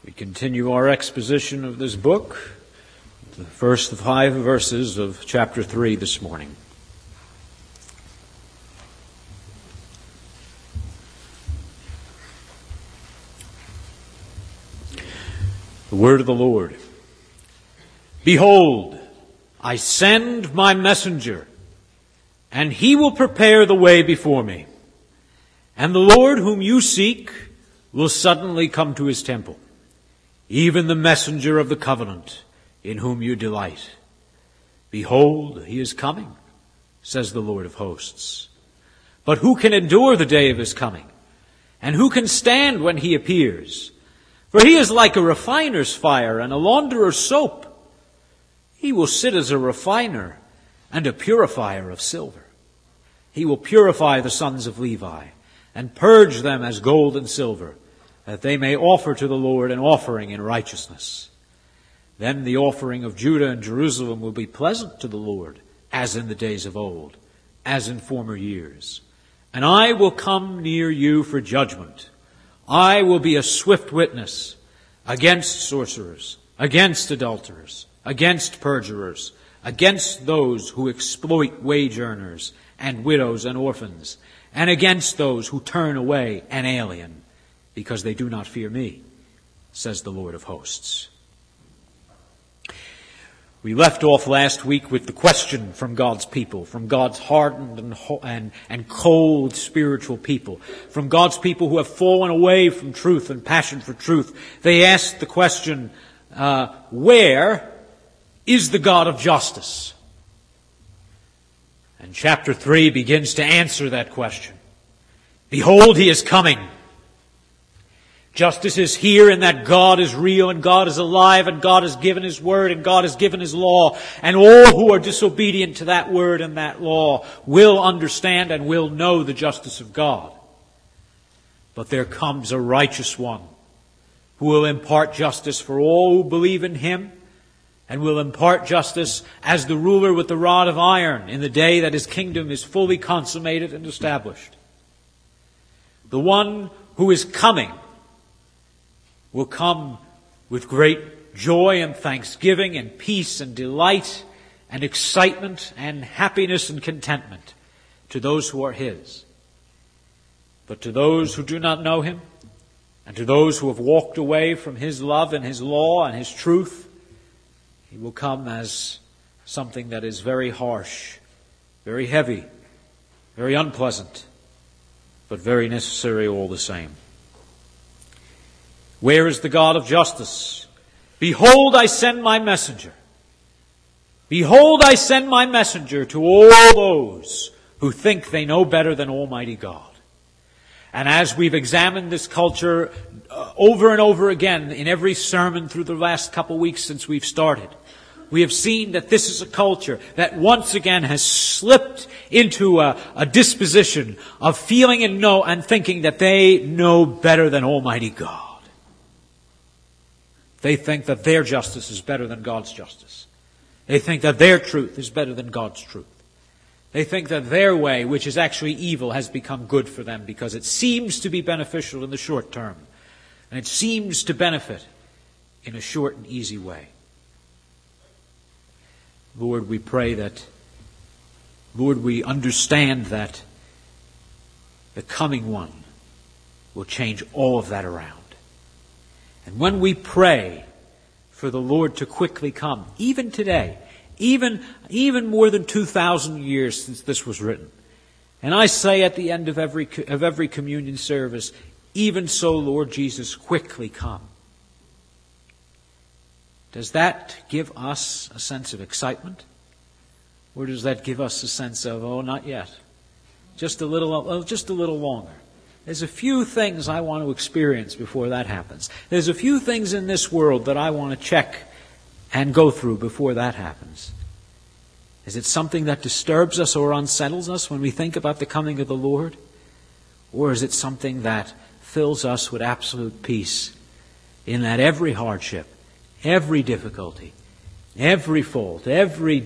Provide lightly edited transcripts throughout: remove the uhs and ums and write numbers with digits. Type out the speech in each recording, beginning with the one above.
We continue our exposition of this book, the first 5 verses of chapter 3 this morning. The word of the Lord. Behold, I send my messenger, and he will prepare the way before me. And the Lord whom you seek will suddenly come to his temple, even the messenger of the covenant, in whom you delight. Behold, he is coming, says the Lord of hosts. But who can endure the day of his coming? And who can stand when he appears? For he is like a refiner's fire and a launderer's soap. He will sit as a refiner and a purifier of silver. He will purify the sons of Levi and purge them as gold and silver, that they may offer to the Lord an offering in righteousness. Then the offering of Judah and Jerusalem will be pleasant to the Lord, as in the days of old, as in former years. And I will come near you for judgment. I will be a swift witness against sorcerers, against adulterers, against perjurers, against those who exploit wage earners and widows and orphans, and against those who turn away an alien, because they do not fear me, says the Lord of hosts. We left off last week with the question from God's people, from God's hardened and cold spiritual people, from God's people who have fallen away from truth and passion for truth. They asked the question, where is the God of justice? And chapter 3 begins to answer that question. Behold, he is coming. Justice is here in that God is real and God is alive and God has given his word and God has given his law. And all who are disobedient to that word and that law will understand and will know the justice of God. But there comes a righteous one who will impart justice for all who believe in him, and will impart justice as the ruler with the rod of iron in the day that his kingdom is fully consummated and established. The one who is coming will come with great joy and thanksgiving and peace and delight and excitement and happiness and contentment to those who are his. But to those who do not know him, and to those who have walked away from his love and his law and his truth, he will come as something that is very harsh, very heavy, very unpleasant, but very necessary all the same. Where is the God of justice? Behold, I send my messenger. Behold, I send my messenger to all those who think they know better than Almighty God. And as we've examined this culture over and over again in every sermon through the last couple weeks since we've started, we have seen that this is a culture that once again has slipped into a disposition of feeling and thinking that they know better than Almighty God. They think that their justice is better than God's justice. They think that their truth is better than God's truth. They think that their way, which is actually evil, has become good for them because it seems to be beneficial in the short term. And it seems to benefit in a short and easy way. Lord, we pray that, Lord, we understand that the coming one will change all of that around. And when we pray for the Lord to quickly come, even today, even more than 2,000 years since this was written, and I say at the end of every communion service, even so, Lord Jesus, quickly come. Does that give us a sense of excitement? Or does that give us a sense of, oh, not yet? Just a little longer. There's a few things I want to experience before that happens. There's a few things in this world that I want to check and go through before that happens. Is it something that disturbs us or unsettles us when we think about the coming of the Lord? Or is it something that fills us with absolute peace in that every hardship, every difficulty, every fault, every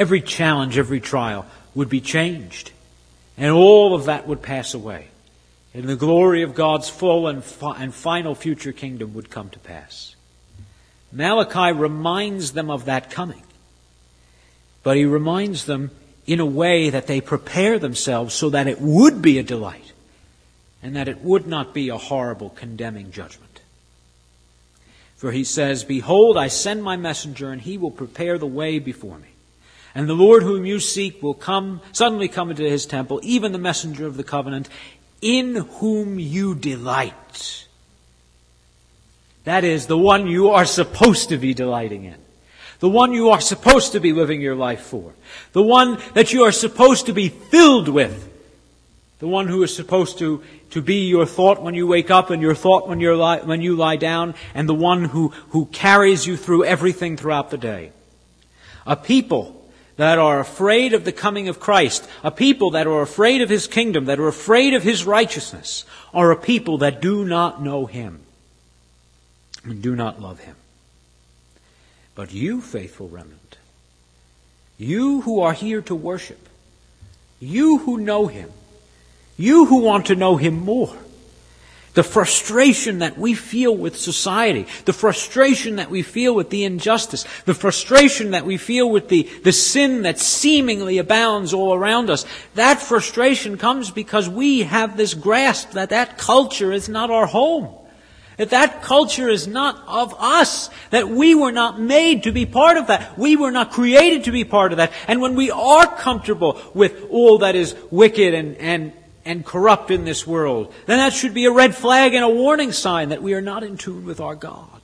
challenge, every trial would be changed, and all of that would pass away, and the glory of God's full and final future kingdom would come to pass. Malachi reminds them of that coming. But he reminds them in a way that they prepare themselves so that it would be a delight and that it would not be a horrible, condemning judgment. For he says, "Behold, I send my messenger, and he will prepare the way before me. And the Lord whom you seek will suddenly come into his temple, even the messenger of the covenant, in whom you delight." That is, the one you are supposed to be delighting in. The one you are supposed to be living your life for. The one that you are supposed to be filled with. The one who is supposed to be your thought when you wake up and your thought when you lie down, and the one who carries you through everything throughout the day. A people that are afraid of the coming of Christ, a people that are afraid of His kingdom, that are afraid of His righteousness, are a people that do not know Him and do not love Him. But you, faithful remnant, you who are here to worship, you who know Him, you who want to know Him more, the frustration that we feel with society, the frustration that we feel with the injustice, the frustration that we feel with the sin that seemingly abounds all around us, that frustration comes because we have this grasp that culture is not our home. That culture is not of us, that we were not made to be part of that. We were not created to be part of that. And when we are comfortable with all that is wicked and corrupt in this world, then that should be a red flag and a warning sign that we are not in tune with our God.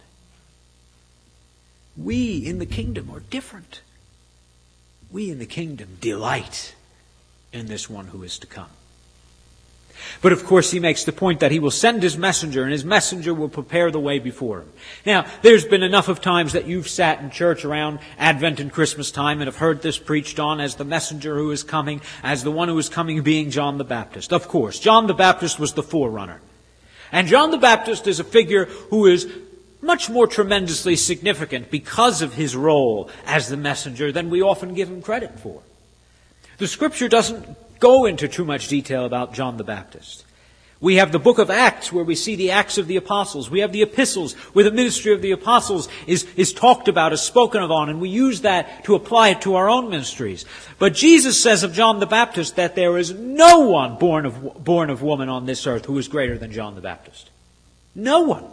We in the kingdom are different. We in the kingdom delight in this one who is to come. But of course he makes the point that he will send his messenger, and his messenger will prepare the way before him. Now, there's been enough of times that you've sat in church around Advent and Christmas time and have heard this preached on as the messenger who is coming, as the one who is coming being John the Baptist. Of course, John the Baptist was the forerunner. And John the Baptist is a figure who is much more tremendously significant because of his role as the messenger than we often give him credit for. The Scripture doesn't go into too much detail about John the Baptist. We have the book of Acts where we see the Acts of the Apostles. We have the epistles where the ministry of the apostles is talked about, is spoken of on, and we use that to apply it to our own ministries. But Jesus says of John the Baptist that there is no one born of woman on this earth who is greater than John the Baptist. No one.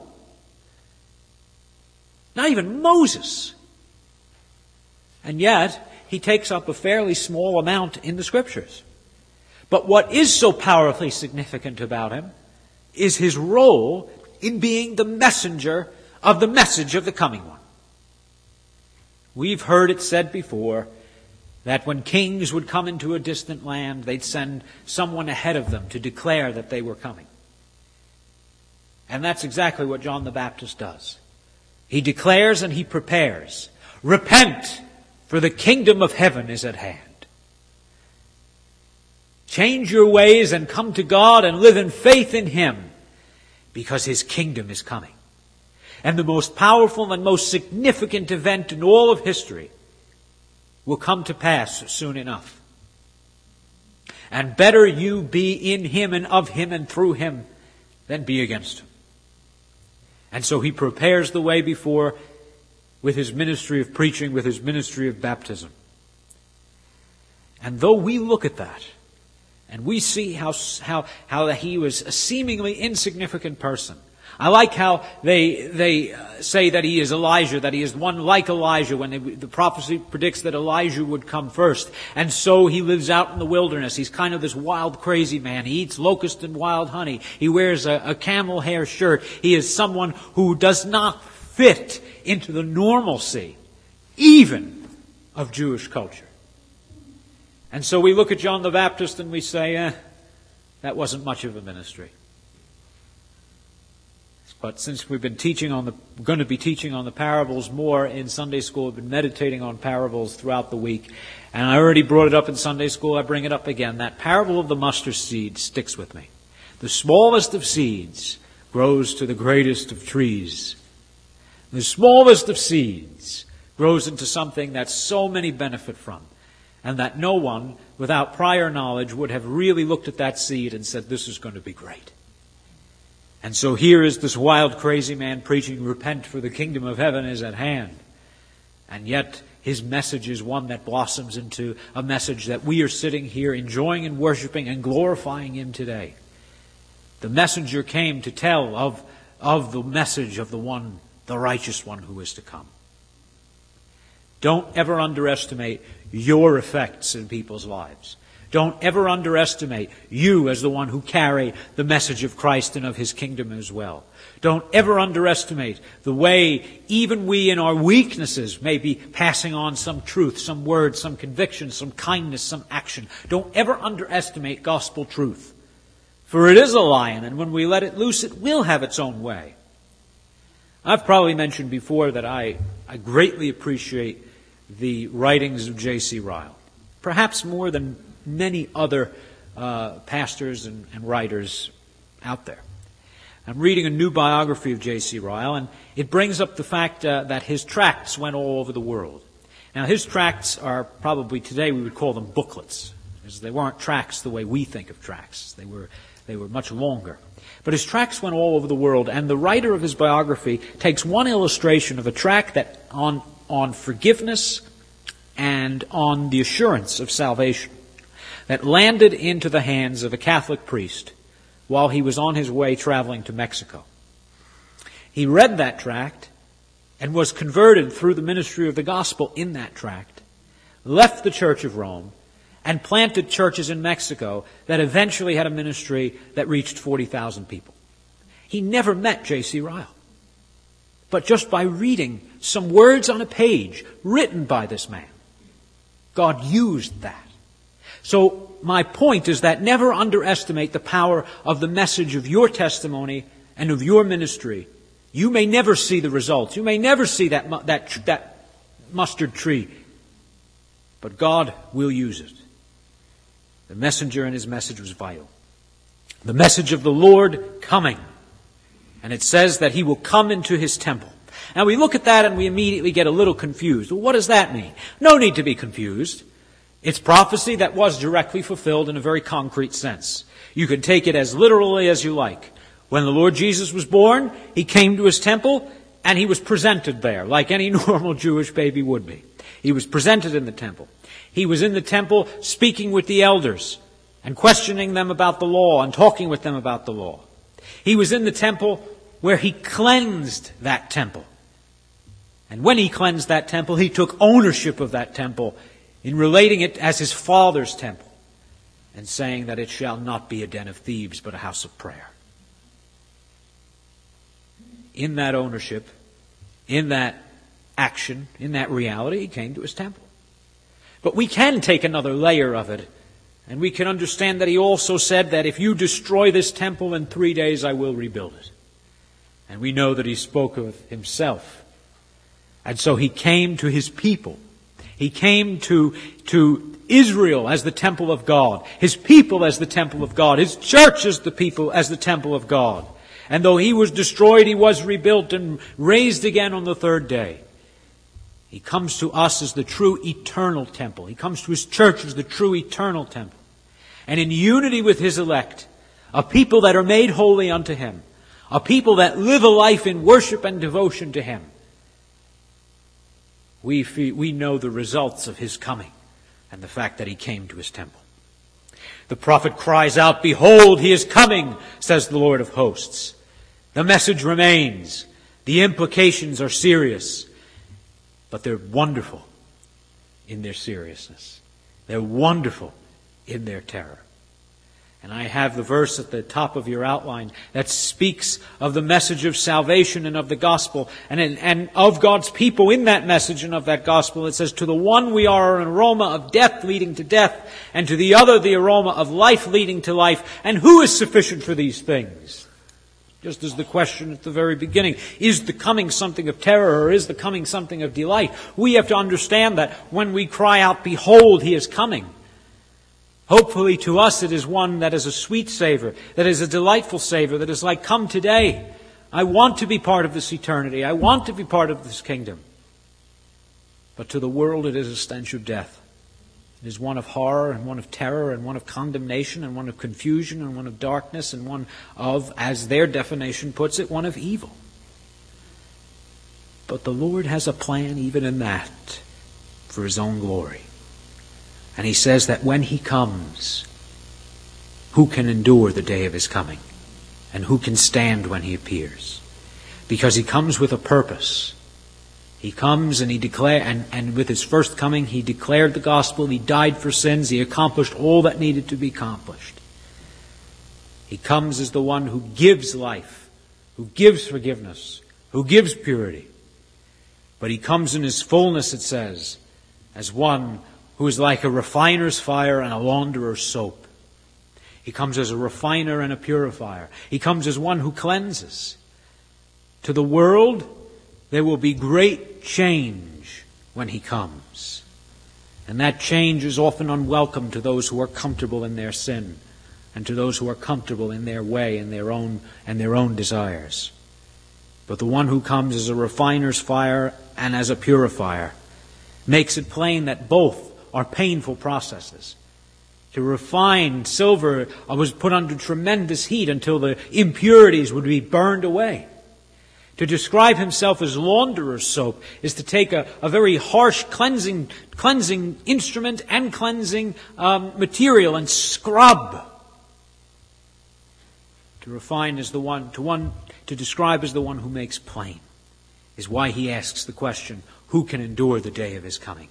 Not even Moses. And yet, he takes up a fairly small amount in the Scriptures. But what is so powerfully significant about him is his role in being the messenger of the message of the coming one. We've heard it said before that when kings would come into a distant land, they'd send someone ahead of them to declare that they were coming. And that's exactly what John the Baptist does. He declares and he prepares. Repent, for the kingdom of heaven is at hand. Change your ways and come to God and live in faith in Him, because His kingdom is coming. And the most powerful and most significant event in all of history will come to pass soon enough. And better you be in Him and of Him and through Him than be against Him. And so He prepares the way before with His ministry of preaching, with His ministry of baptism. And though we look at that, and we see how he was a seemingly insignificant person. I like how they say that he is Elijah, that he is one like Elijah when the prophecy predicts that Elijah would come first. And so he lives out in the wilderness. He's kind of this wild, crazy man. He eats locust and wild honey. He wears a camel hair shirt. He is someone who does not fit into the normalcy, even of Jewish culture. And so we look at John the Baptist and we say, that wasn't much of a ministry. But since we've been going to be teaching on the parables more in Sunday school, we've been meditating on parables throughout the week. And I already brought it up in Sunday school, I bring it up again. That parable of the mustard seed sticks with me. The smallest of seeds grows to the greatest of trees. The smallest of seeds grows into something that so many benefit from. And that no one, without prior knowledge, would have really looked at that seed and said, this is going to be great. And so here is this wild, crazy man preaching, repent for the kingdom of heaven is at hand. And yet his message is one that blossoms into a message that we are sitting here enjoying and worshiping and glorifying Him today. The messenger came to tell of the message of the one, the righteous one who is to come. Don't ever underestimate your effects in people's lives. Don't ever underestimate you as the one who carry the message of Christ and of His kingdom as well. Don't ever underestimate the way even we in our weaknesses may be passing on some truth, some word, some conviction, some kindness, some action. Don't ever underestimate gospel truth. For it is a lion, and when we let it loose, it will have its own way. I've probably mentioned before that I greatly appreciate the writings of J.C. Ryle, perhaps more than many other pastors and writers out there. I'm reading a new biography of J.C. Ryle, and it brings up the fact that his tracts went all over the world. Now, his tracts are probably today we would call them booklets, because they weren't tracts the way we think of tracts. They were much longer. But his tracts went all over the world, and the writer of his biography takes one illustration of a tract that on forgiveness and on the assurance of salvation that landed into the hands of a Catholic priest while he was on his way traveling to Mexico. He read that tract and was converted through the ministry of the gospel in that tract, left the Church of Rome, and planted churches in Mexico that eventually had a ministry that reached 40,000 people. He never met J.C. Ryle. But just by reading some words on a page written by this man, God used that. So my point is that never underestimate the power of the message of your testimony and of your ministry. You may never see the results. You may never see that mustard tree. But God will use it. The messenger and his message was vital. The message of the Lord coming. And it says that He will come into His temple. Now we look at that and we immediately get a little confused. Well, what does that mean? No need to be confused. It's prophecy that was directly fulfilled in a very concrete sense. You can take it as literally as you like. When the Lord Jesus was born, He came to His temple and He was presented there like any normal Jewish baby would be. He was presented in the temple. He was in the temple speaking with the elders and questioning them about the law and talking with them about the law. He was in the temple where He cleansed that temple. And when He cleansed that temple, He took ownership of that temple in relating it as His Father's temple and saying that it shall not be a den of thieves but a house of prayer. In that ownership, in that action, in that reality, He came to His temple. But we can take another layer of it, and we can understand that He also said that if you destroy this temple in 3 days, I will rebuild it. And we know that He spoke of Himself. And so He came to His people. He came to Israel as the temple of God, His people as the temple of God, His church as the people as the temple of God. And though He was destroyed, He was rebuilt and raised again on the third day. He comes to us as the true eternal temple. He comes to His church as the true eternal temple. And in unity with His elect, a people that are made holy unto Him, a people that live a life in worship and devotion to Him, we know the results of His coming and the fact that He came to His temple. The prophet cries out, "Behold, He is coming," says the Lord of hosts. The message remains. The implications are serious. But they're wonderful in their seriousness. They're wonderful in their terror. And I have the verse at the top of your outline that speaks of the message of salvation and of the gospel and of God's people in that message and of that gospel. It says, "To the one we are an aroma of death leading to death, and to the other the aroma of life leading to life. And who is sufficient for these things?" Just as the question at the very beginning, is the coming something of terror or is the coming something of delight? We have to understand that when we cry out, "Behold, He is coming," hopefully to us it is one that is a sweet savor, that is a delightful savor, that is like, "Come today. I want to be part of this eternity. I want to be part of this kingdom." But to the world it is a stench of death. It is one of horror and one of terror and one of condemnation and one of confusion and one of darkness and one of, as their definition puts it, one of evil. But the Lord has a plan even in that for His own glory. And He says that when He comes, who can endure the day of His coming? And who can stand when He appears? Because He comes with a purpose. He comes and He declares, and with His first coming, He declared the gospel. He died for sins. He accomplished all that needed to be accomplished. He comes as the one who gives life, who gives forgiveness, who gives purity. But He comes in His fullness, it says, as one who is like a refiner's fire and a launderer's soap. He comes as a refiner and a purifier. He comes as one who cleanses. To the world, there will be great change when He comes. And that change is often unwelcome to those who are comfortable in their sin and to those who are comfortable in their way and their own desires. But the one who comes as a refiner's fire and as a purifier makes it plain that both are painful processes. To refine silver was put under tremendous heat until the impurities would be burned away. To describe Himself as launderer's soap is to take a very harsh cleansing instrument and cleansing material and scrub. To refine as the one, to describe as the one who makes plain, is why He asks the question, who can endure the day of His coming?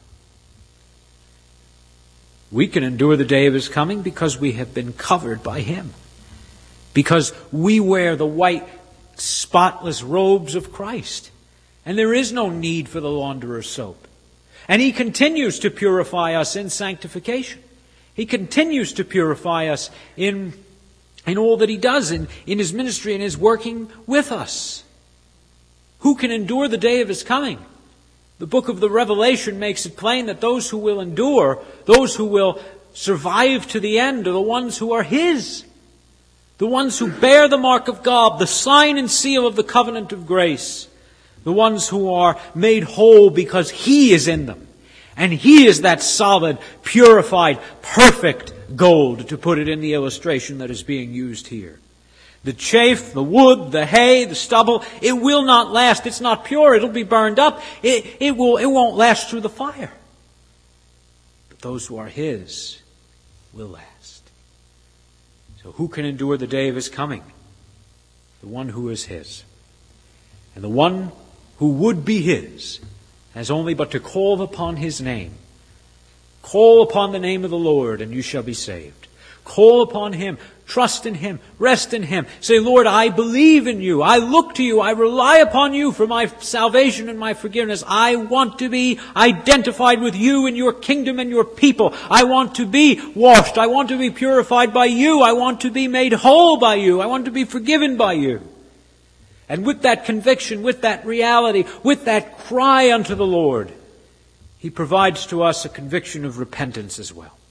We can endure the day of His coming because we have been covered by Him. Because we wear the white, spotless robes of Christ. And there is no need for the launderer's soap. And He continues to purify us in sanctification. He continues to purify us in all that He does, in His ministry and His working with us. Who can endure the day of His coming? The book of the Revelation makes it plain that those who will endure, those who will survive to the end, are the ones who are His. The ones who bear the mark of God, the sign and seal of the covenant of grace. The ones who are made whole because He is in them. And He is that solid, purified, perfect gold, to put it in the illustration that is being used here. The chaff, the wood, the hay, the stubble, it will not last. It's not pure. It'll be burned up. It won't last through the fire. But those who are His will last. So who can endure the day of His coming? The one who is His. And the one who would be His has only but to call upon His name. Call upon the name of the Lord and you shall be saved. Call upon Him. Trust in Him. Rest in Him. Say, Lord, I believe in You. I look to You. I rely upon You for my salvation and my forgiveness. I want to be identified with You and Your kingdom and Your people. I want to be washed. I want to be purified by You. I want to be made whole by You. I want to be forgiven by You. And with that conviction, with that reality, with that cry unto the Lord, He provides to us a conviction of repentance as well.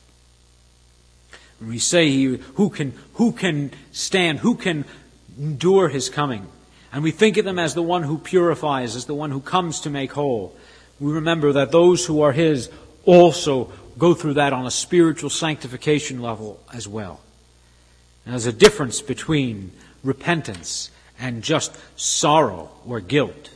When we say, who can stand, who can endure His coming? And we think of Him as the one who purifies, as the one who comes to make whole. We remember that those who are His also go through that on a spiritual sanctification level as well. And there's a difference between repentance and just sorrow or guilt.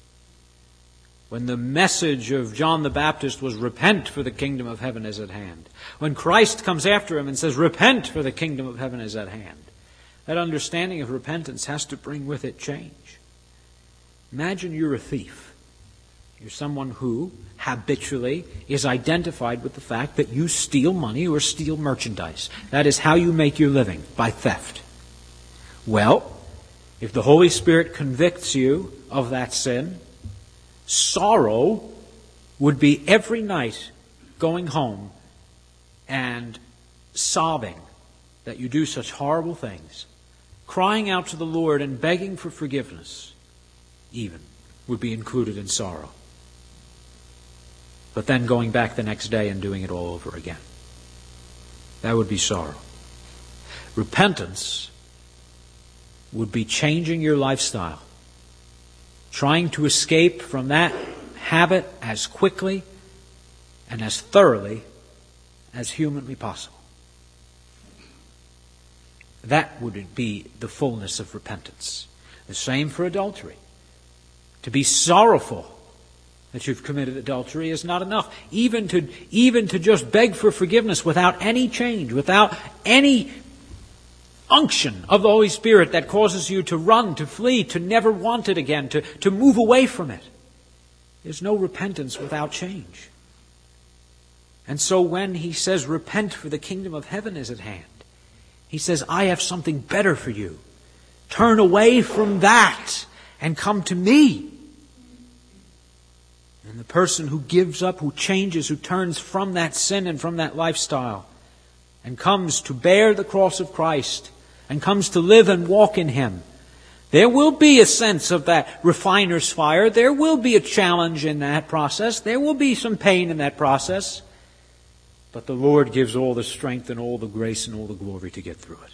When the message of John the Baptist was, repent for the kingdom of heaven is at hand. When Christ comes after him and says, repent for the kingdom of heaven is at hand. That understanding of repentance has to bring with it change. Imagine you're a thief. You're someone who habitually is identified with the fact that you steal money or steal merchandise. That is how you make your living, by theft. Well, if the Holy Spirit convicts you of that sin, sorrow would be every night going home and sobbing that you do such horrible things, crying out to the Lord and begging for forgiveness, even, would be included in sorrow. But then going back the next day and doing it all over again. That would be sorrow. Repentance would be changing your lifestyle, trying to escape from that habit as quickly and as thoroughly as humanly possible. That would be the fullness of repentance. The same for adultery. To be sorrowful that you've committed adultery is not enough. Even to just beg for forgiveness without any change, without any unction of the Holy Spirit that causes you to run, to flee, to never want it again, to move away from it. There's no repentance without change. And so when he says, repent for the kingdom of heaven is at hand, he says, I have something better for you. Turn away from that and come to me. And the person who gives up, who changes, who turns from that sin and from that lifestyle and comes to bear the cross of Christ and comes to live and walk in Him, there will be a sense of that refiner's fire. There will be a challenge in that process. There will be some pain in that process. But the Lord gives all the strength and all the grace and all the glory to get through it.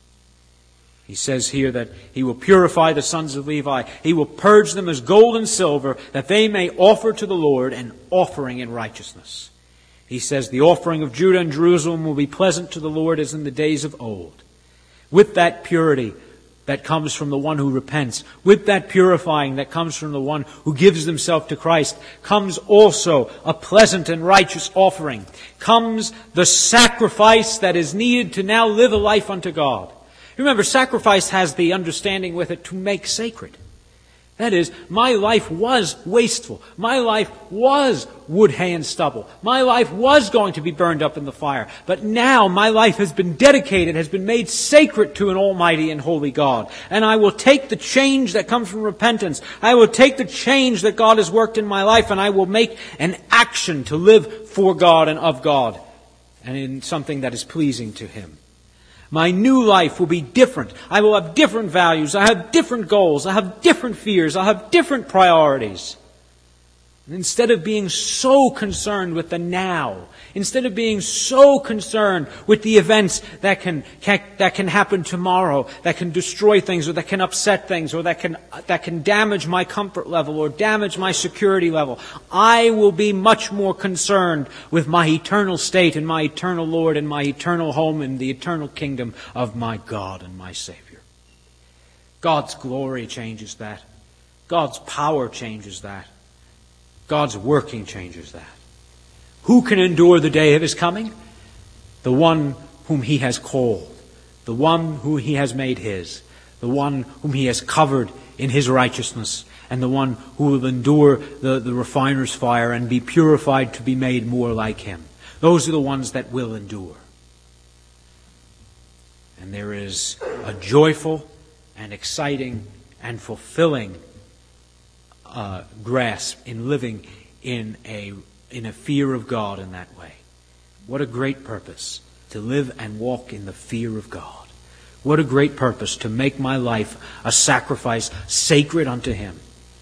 He says here that He will purify the sons of Levi. He will purge them as gold and silver, that they may offer to the Lord an offering in righteousness. He says the offering of Judah and Jerusalem will be pleasant to the Lord as in the days of old. With that purity that comes from the one who repents, with that purifying that comes from the one who gives himself to Christ, comes also a pleasant and righteous offering. Comes the sacrifice that is needed to now live a life unto God. Remember, sacrifice has the understanding with it to make sacred. That is, my life was wasteful. My life was wood, hay, and stubble. My life was going to be burned up in the fire. But now my life has been dedicated, has been made sacred to an almighty and holy God. And I will take the change that comes from repentance. I will take the change that God has worked in my life, and I will make an action to live for God and of God, and in something that is pleasing to Him. My new life will be different. I will have different values. I have different goals. I have different fears. I have different priorities. And instead of being so concerned with the now, instead of being so concerned with the events that can happen tomorrow, that can destroy things, or that can upset things, or that can damage my comfort level or damage my security level, I will be much more concerned with my eternal state and my eternal Lord and my eternal home and the eternal kingdom of my God and my Savior. God's glory changes that. God's power changes that. God's working changes that. Who can endure the day of His coming? The one whom He has called, the one who He has made His, the one whom He has covered in His righteousness, and the one who will endure the refiner's fire and be purified to be made more like Him. Those are the ones that will endure. And there is a joyful and exciting and fulfilling grasp in living in a fear of God in that way. What a great purpose to live and walk in the fear of God. What a great purpose to make my life a sacrifice sacred unto Him.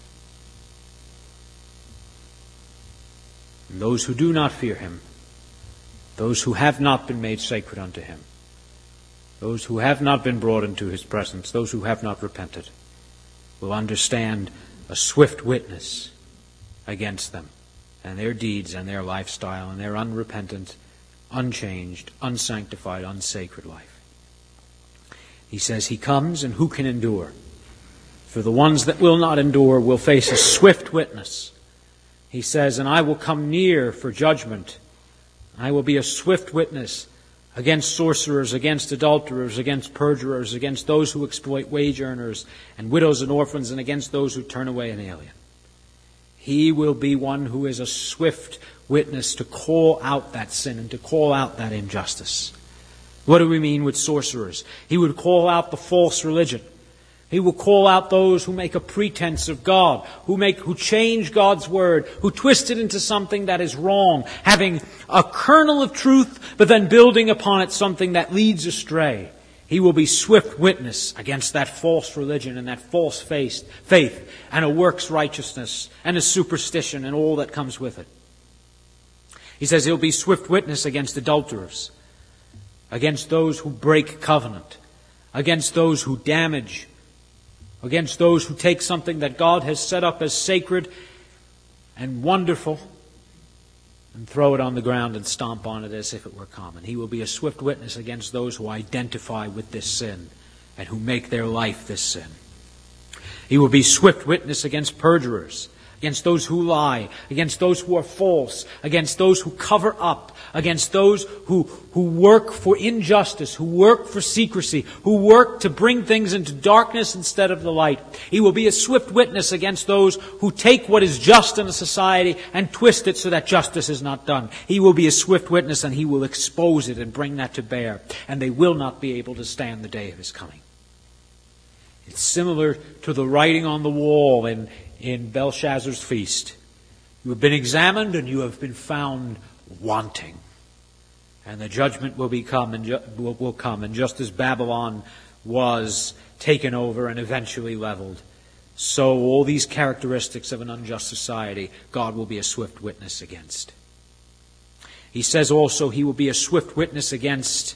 And those who do not fear Him, those who have not been made sacred unto Him, those who have not been brought into His presence, those who have not repented, will understand a swift witness against them and their deeds and their lifestyle and their unrepentant, unchanged, unsanctified, unsacred life. He says He comes, and who can endure? For the ones that will not endure will face a swift witness. He says, and I will come near for judgment. I will be a swift witness against sorcerers, against adulterers, against perjurers, against those who exploit wage earners and widows and orphans, and against those who turn away an alien. He will be one who is a swift witness to call out that sin and to call out that injustice. What do we mean with sorcerers? He would call out the false religion. He will call out those who make a pretense of God, who change God's word, who twist it into something that is wrong, having a kernel of truth, but then building upon it something that leads astray. He will be swift witness against that false religion and that false faith and a works righteousness and a superstition and all that comes with it. He says he'll be swift witness against adulterers, against those who break covenant, against those who damage, against those who take something that God has set up as sacred and wonderful and throw it on the ground and stomp on it as if it were common. He will be a swift witness against those who identify with this sin and who make their life this sin. He will be swift witness against perjurers, against those who lie, against those who are false, against those who cover up, against those who work for injustice, who work for secrecy, who work to bring things into darkness instead of the light. He will be a swift witness against those who take what is just in a society and twist it so that justice is not done. He will be a swift witness, and he will expose it and bring that to bear, and they will not be able to stand the day of his coming. It's similar to the writing on the wall in Belshazzar's feast. You have been examined and you have been found wanting. And the judgment will come. And just as Babylon was taken over and eventually leveled, so all these characteristics of an unjust society, God will be a swift witness against. He says also he will be a swift witness against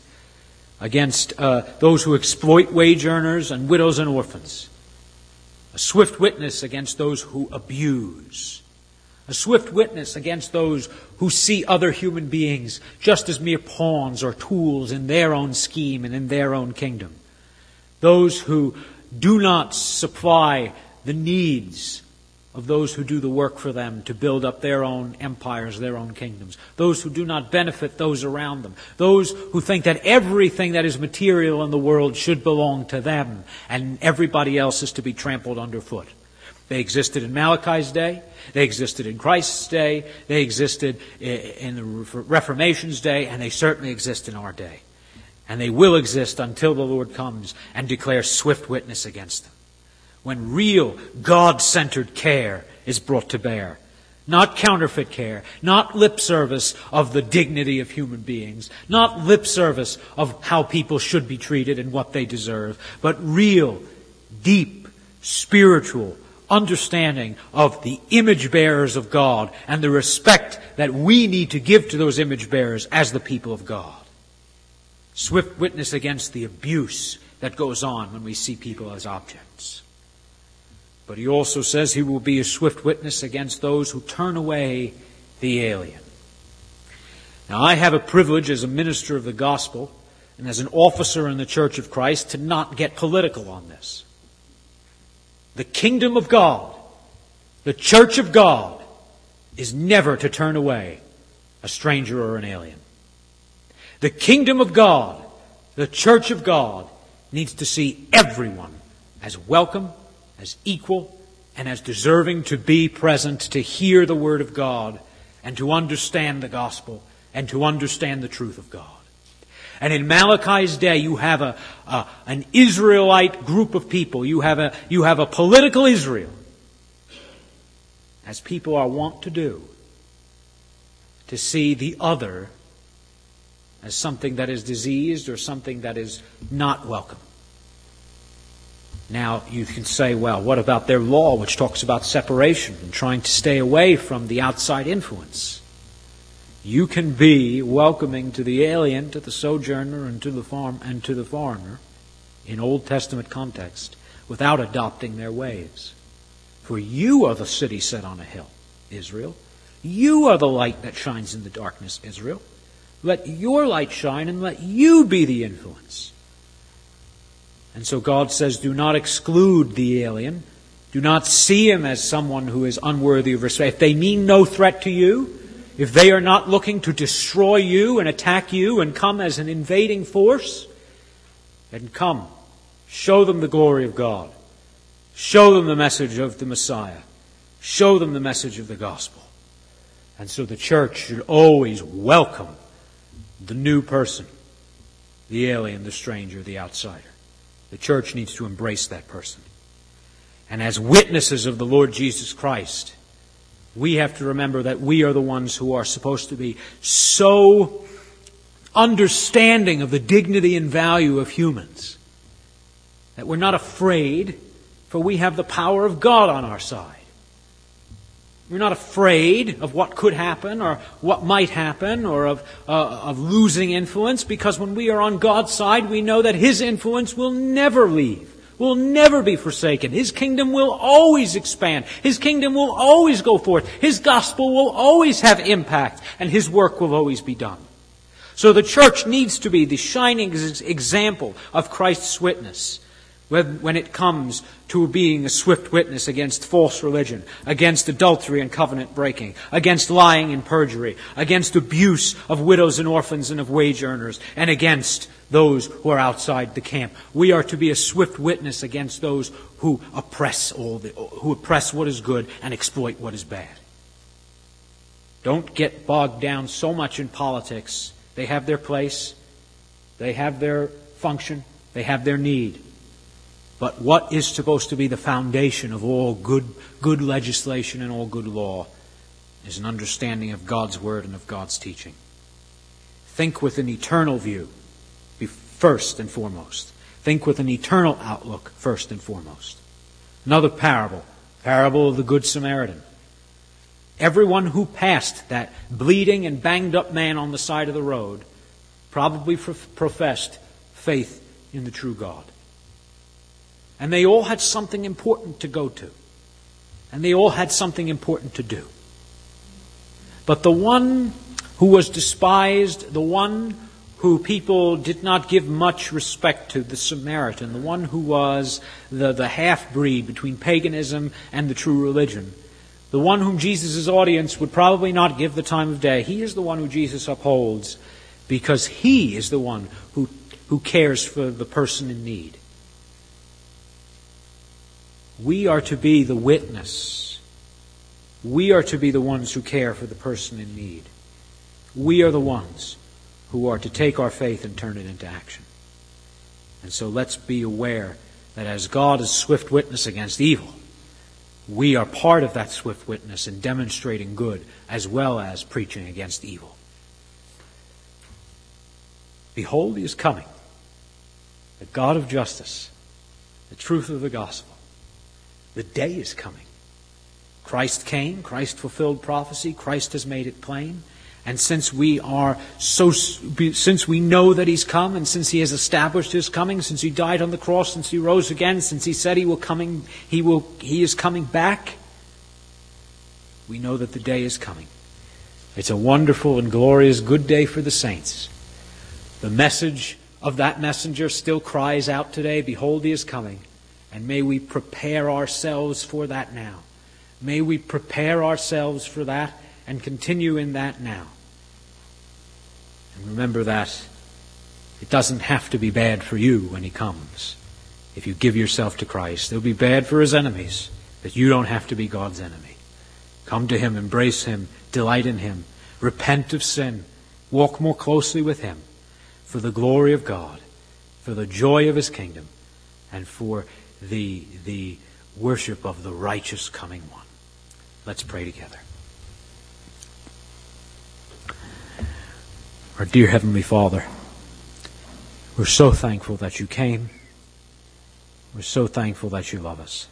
those who exploit wage earners and widows and orphans. A swift witness against those who abuse. A swift witness against those who see other human beings just as mere pawns or tools in their own scheme and in their own kingdom. Those who do not supply the needs of those who do the work for them to build up their own empires, their own kingdoms. Those who do not benefit those around them. Those who think that everything that is material in the world should belong to them and everybody else is to be trampled underfoot. They existed in Malachi's day. They existed in Christ's day. They existed in the Reformation's day, and they certainly exist in our day. And they will exist until the Lord comes and declares swift witness against them. When real, God-centered care is brought to bear. Not counterfeit care, not lip service of the dignity of human beings, not lip service of how people should be treated and what they deserve, but real, deep, spiritual understanding of the image bearers of God and the respect that we need to give to those image bearers as the people of God. Swift witness against the abuse that goes on when we see people as objects. But he also says he will be a swift witness against those who turn away the alien. Now, I have a privilege as a minister of the gospel and as an officer in the Church of Christ to not get political on this. The kingdom of God, the church of God, is never to turn away a stranger or an alien. The kingdom of God, the church of God, needs to see everyone as welcome, as equal, and as deserving to be present, to hear the word of God, and to understand the gospel, and to understand the truth of God. And in Malachi's day, you have an Israelite group of people. You have a political Israel, as people are wont to do, to see the other as something that is diseased or something that is not welcome. Now, you can say, well, what about their law, which talks about separation and trying to stay away from the outside influence? You can be welcoming to the alien, to the sojourner, and to the foreigner in Old Testament context without adopting their ways. For you are the city set on a hill, Israel. You are the light that shines in the darkness, Israel. Let your light shine and let you be the influence. And so God says, do not exclude the alien. Do not see him as someone who is unworthy of respect. If they mean no threat to you, if they are not looking to destroy you and attack you and come as an invading force, then come. Show them the glory of God. Show them the message of the Messiah. Show them the message of the gospel. And so the church should always welcome the new person, the alien, the stranger, the outsider. The church needs to embrace that person. And as witnesses of the Lord Jesus Christ, we have to remember that we are the ones who are supposed to be so understanding of the dignity and value of humans that we're not afraid, for we have the power of God on our side. We're not afraid of what could happen or what might happen or of losing influence, because when we are on God's side, we know that His influence will never leave will never be forsaken. His kingdom will always expand. His kingdom will always go forth. His gospel will always have impact, and His work will always be done. So the church needs to be the shining example of Christ's witness when it comes to being a swift witness against false religion, against adultery and covenant breaking, against lying and perjury, against abuse of widows and orphans and of wage earners, and against those who are outside the camp. We are to be a swift witness against those who oppress what is good and exploit what is bad. Don't get bogged down so much in politics. They have their place, they have their function, they have their need. But what is supposed to be the foundation of all good legislation and all good law is an understanding of God's Word and of God's teaching. Think with an eternal view, first and foremost. Think with an eternal outlook, first and foremost. Another parable of the Good Samaritan. Everyone who passed that bleeding and banged up man on the side of the road probably professed faith in the true God. And they all had something important to go to. And they all had something important to do. But the one who was despised, the one who people did not give much respect to, the Samaritan, the one who was the half-breed between paganism and the true religion, the one whom Jesus' audience would probably not give the time of day, he is the one who Jesus upholds because he is the one who cares for the person in need. We are to be the witness. We are to be the ones who care for the person in need. We are the ones who are to take our faith and turn it into action. And so let's be aware that as God is swift witness against evil, we are part of that swift witness in demonstrating good as well as preaching against evil. Behold, He is coming, the God of justice, the truth of the gospel. The day is coming. Christ came, Christ fulfilled prophecy, Christ has made it plain. And since we know that He's come, and since He has established His coming, since He died on the cross, since He rose again, since He said He is coming back, we know that the day is coming. It's a wonderful and glorious good day for the saints. The message of that messenger still cries out today, behold, He is coming. And may we prepare ourselves for that now. May we prepare ourselves for that and continue in that now. And remember that it doesn't have to be bad for you when He comes. If you give yourself to Christ, it'll be bad for His enemies, but you don't have to be God's enemy. Come to Him, embrace Him, delight in Him, repent of sin, walk more closely with Him for the glory of God, for the joy of His kingdom, and for the worship of the righteous coming one. Let's pray together. Our dear Heavenly Father, we're so thankful that You came. We're so thankful that You love us.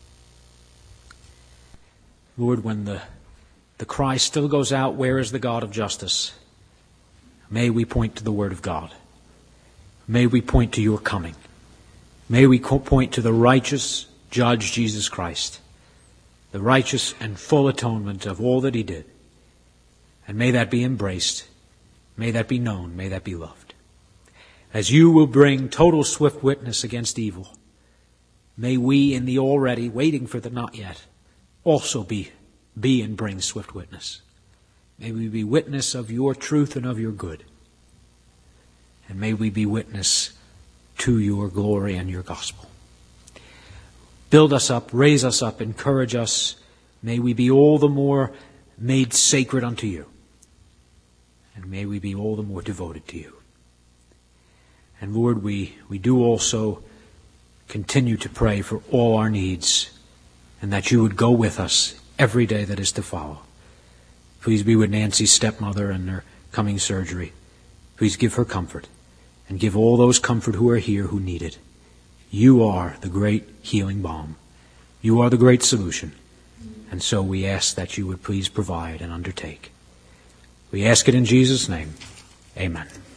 Lord, when the cry still goes out, where is the God of justice? May we point to the Word of God. May we point to Your coming. May we point to the righteous Judge, Jesus Christ, the righteous and full atonement of all that He did. And may that be embraced, may that be known, may that be loved. As You will bring total swift witness against evil, may we in the already, waiting for the not yet, also be and bring swift witness. May we be witness of Your truth and of Your good. And may we be witness to Your glory and Your gospel. Build us up, raise us up, encourage us. May we be all the more made sacred unto You. And may we be all the more devoted to You. And Lord, we do also continue to pray for all our needs, and that You would go with us every day that is to follow. Please be with Nancy's stepmother and her coming surgery. Please give her comfort, and give all those comfort who are here who need it. You are the great healing balm. You are the great solution. And so we ask that You would please provide and undertake. We ask it in Jesus' name. Amen.